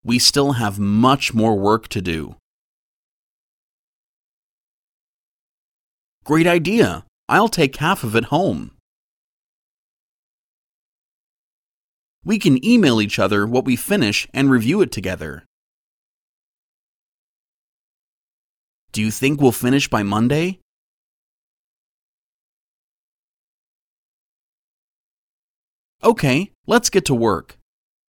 We still have much more work to do. Great idea! I'll take half of it home. We can email each other what we finish and review it together. Do you think we'll finish by Monday? Okay, let's get to work.